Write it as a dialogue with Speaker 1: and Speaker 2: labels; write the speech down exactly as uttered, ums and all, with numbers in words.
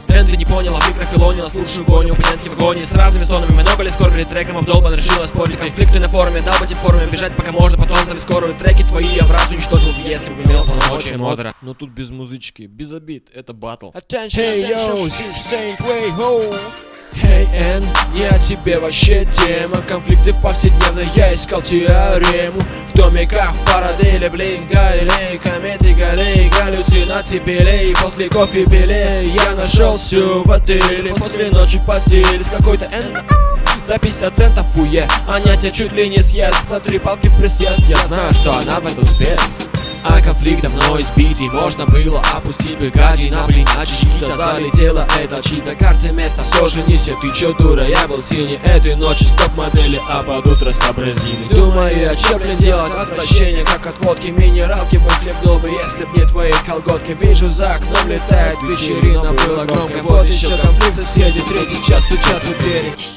Speaker 1: Эн, ты не поняла, в микрофилонила, слушаю гоню, оппонентки в агонии. С разными стонами много ли скоро перед треком обдолбан, решила спорить. Конфликты на форуме, дал бы тебе в форуме, бежать пока можно, потом зови скорую. Треки твои я в раз уничтожил, если бы имел полномочия модера. Но тут без музычки, без обид, это батл. Attention, hey yo, this ain't way home. Hey, Эн, не о тебе вообще тема. Конфликты в повседневной, я искал теорему. В томиках Фарадея, блин, Галилей, кометы, галей, галлюцинации, пелей. После кофе пелей я нашел всю в отеле. После ночи в постели с какой-то Эн. За пятьдесят центов уе, она тебя чуть ли не съест. За три палки в присест, я знаю, что она в этом спец. А конфликт давно избитый, можно было опустить бы гадина. Блин, а чьи-то залетела эта чьи-то карте место. Все же неси, ты чё, дура, я был синий этой ночью. Стоп-модели, а под утро сообразили. Думаю, а чё, блин, делать отвращение, как от водки. Минералки бы хлебнул бы, если б не твои колготки. Вижу, за окном летает вечерина, было громко. Вот еще конфликт, соседи, третий час стучат у двери.